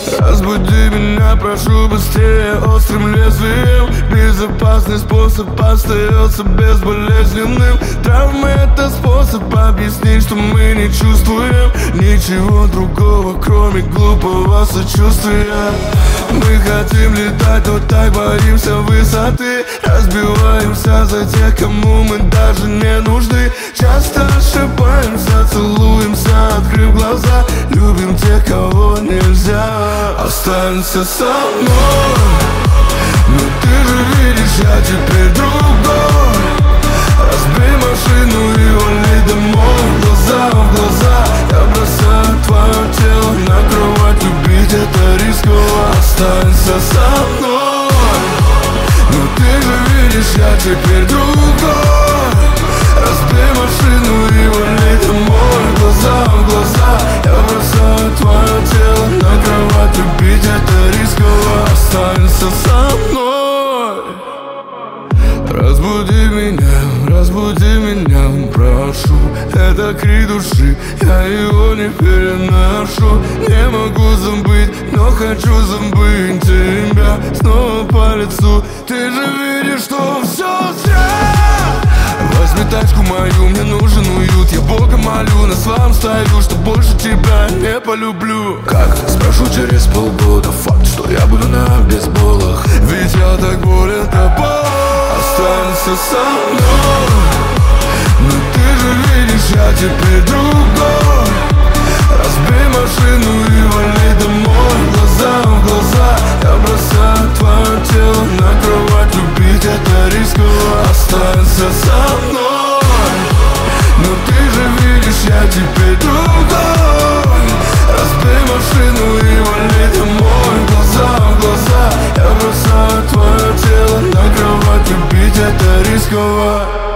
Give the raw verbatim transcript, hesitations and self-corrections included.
Разбуди меня, прошу, быстрее, острым лезвием. Безопасный способ остается безболезненным. Травмы — это способ объяснить, что мы не чувствуем ничего другого, кроме глупого сочувствия. Мы хотим летать, но так боимся высоты. Разбиваемся за тех, кому мы даже не нужны. Часто ошибаемся, целуемся, открыв глаза. Любим тех, кого нельзя. Останься со мной, но ты же видишь, я теперь другой. Разбей машину и вали домой. Глаза в глаза, я бросаю твое тело на кровать. Любить — это рисково. Останься со мной, но ты же видишь, я теперь другой. Разбей машину и вали домой. Глаза в глаза, я бросаю твое тело на кровать. Любить — это рисково. Останься со мной. Разбуди меня, разбуди меня, прошу. Это крик души, я его не переношу. Не могу забыть, но хочу забыть тебя снова по лицу. Ты же видишь, что все зря. Возьми тачку мою, мне нужен уют. Я Бога молю, на своем стою, что больше тебя не полюблю. Как? Спрошу через полгода. Факт, что я буду на бейсболах. Ведь я так болен тобой. Останься со мной, но ты же видишь, я теперь другой. Разбей машину и вали домой. Глаза в глаза, я бросаю твое тело на кровать. Любить — это рисково. Останься со мной, но ты же видишь, я теперь другой. Разбей машину и вали домой. Глаза в глаза, я бросаю твое тело на кровать. Любить — это рисково.